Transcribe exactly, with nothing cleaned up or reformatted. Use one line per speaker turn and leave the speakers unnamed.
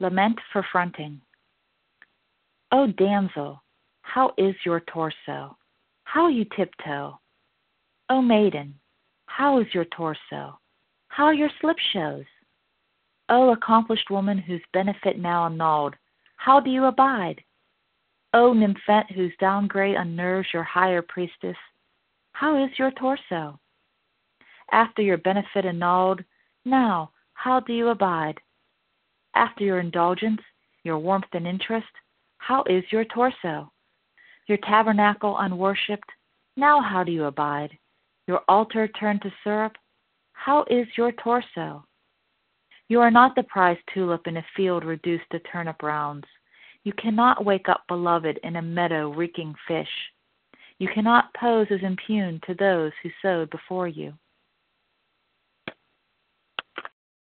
Lament for Fronting. O damsel, how is your torso? How you tiptoe? O maiden, how is your torso? How your slip shows? O accomplished woman whose benefit now annulled, how do you abide? O nymphette whose down grey unnerves your higher priestess, how is your torso? After your benefit annulled, now how do you abide? After your indulgence, your warmth and interest, how is your torso? Your tabernacle unworshipped, now how do you abide? Your altar turned to syrup, how is your torso? You are not the prized tulip in a field reduced to turnip rounds. You cannot wake up beloved in a meadow reeking fish. You cannot pose as impugn to those who sowed before you.